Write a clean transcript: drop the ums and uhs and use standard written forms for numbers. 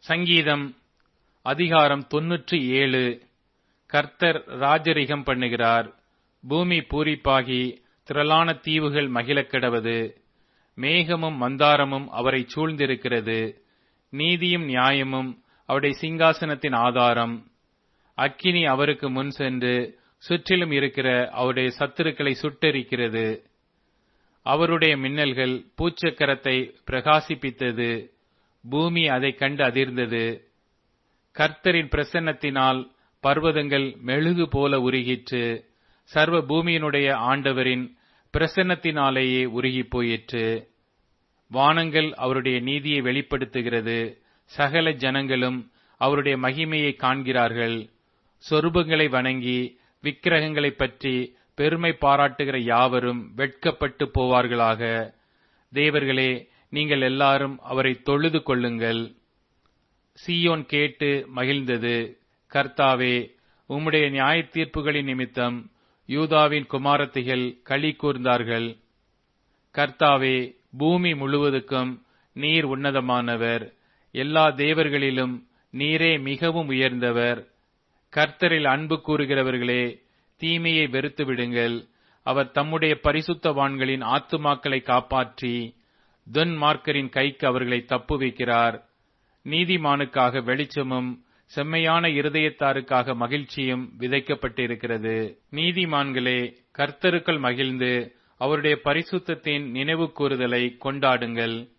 சங்கீதம் அதிகாரம் 97. கர்த்தர் ராஜரிகம் பண்ணுகிறார். பூமி பூரிப்பாகி திரளான தீவுகள் மகிழக்கெடவது. மேகமும் மந்தாரமும் அவரை சூழ்ந்திருக்கிறது. நீதியும் நியாயமும் அவருடைய சிங்காசனத்தின் ஆதாரம். அக்கினி அவருக்கு முன் சென்று சுற்றிலும் இருக்கிற அவருடைய சத்துருக்களை சுட்டெரிக்கிறது. அவருடைய மின்னல்கள் பூச்சக்கரத்தை பிரகாசிப்பித்தது. பூமி அதைக் கண்டு அதிர்ந்தது. கர்த்தரின் பிரசன்னத்தினால் பர்வதங்கள் மெழுகு போல உருகிற்று. சர்வ பூமியினுடைய ஆண்டவரின் பிரசன்னத்தினாலேயே உருகிப் போயிற்று. வானங்கள் அவருடைய நீதியை வெளிப்படுத்துகிறது. சகல ஜனங்களும் அவருடைய மகிமையை காண்கிறார்கள். சொரூபங்களை வணங்கி விக்கிரகங்களைப் பற்றி பெருமை பாராட்டுகிற யாவரும் வெட்கப்பட்டு போவார்களாக. தேவர்களே, நீங்கள் எல்லாரும் அவரை தொழுது கொள்ளுங்கள். சீயோன் கேட்டு மகிழ்ந்தது. கர்த்தாவே, உம்முடைய நியாய தீர்ப்புகளின் நிமித்தம் யூதாவின் குமாரத்திகள் களி கூர்ந்தார்கள். கர்த்தாவே, பூமி முழுவதுக்கும் நீர் உன்னதமானவர். எல்லா தேவர்களிலும் நீரே மிகவும் உயர்ந்தவர். கர்த்தரில் அன்பு கூறுகிறவர்களே, தீமையை வெறுத்து விடுங்கள். அவர் தம்முடைய பரிசுத்தவான்களின் ஆத்துமாக்களை காப்பாற்றி துன்மார்க்கரின் கைக்கு அவர்களை தப்புவிக்கிறார். நீதிமானுக்காக வெளிச்சமும் செம்மையான இருதயத்தாருக்காக மகிழ்ச்சியும் விதைக்கப்பட்டிருக்கிறது. நீதிமான்களே, கர்த்தருக்குள் மகிழ்ந்து அவருடைய பரிசுத்தத்தின் நினைவு கூறுதலை கொண்டாடுங்கள்.